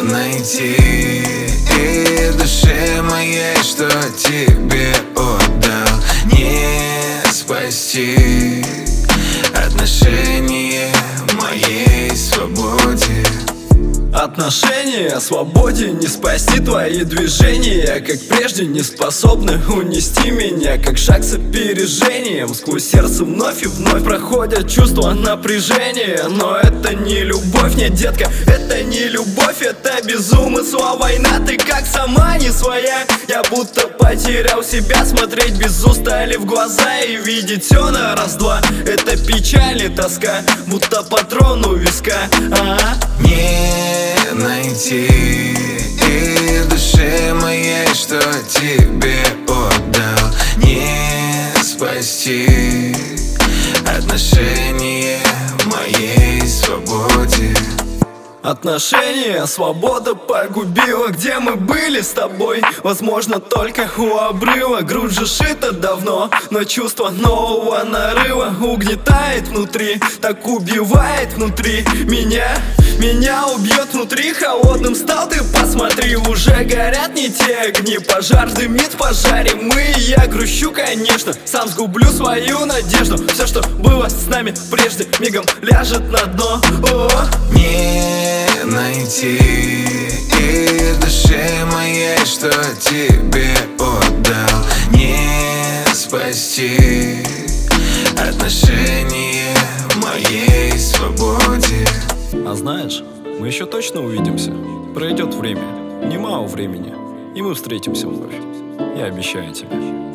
найти и душе моей, что тебе отдал, не спасти отношения моей свободе. Отношения о свободе не спасти твои движения, как прежде не способны унести меня, как шаг с опережением. Сквозь сердце вновь и вновь проходят чувства напряжения. Но это не любовь, нет, детка, это не любовь, это безумство, война. Ты как сама не своя, я будто потерял себя. Смотреть без устали в глаза и видеть все на раз-два. Это печаль и тоска, будто патрон у виска. Не найти и душе моей, что тебе отдал, не спасти отношения моей свободе. Отношения свобода погубила. Где мы были с тобой? Возможно, только у обрыва. Грудь же шита давно, но чувство нового нарыва угнетает внутри, так убивает внутри меня. Меня убьет внутри, холодным стал, ты посмотри. Уже горят не те огни, пожар дымит в пожаре. Я грущу, конечно, сам сгублю свою надежду. Все, что было с нами прежде, мигом ляжет на дно. Не найти и душе моей, что тебе отдал, не спасти отношения моей свободе. А знаешь, мы еще точно увидимся. Пройдет время, немало времени, и мы встретимся вновь. Я обещаю тебе.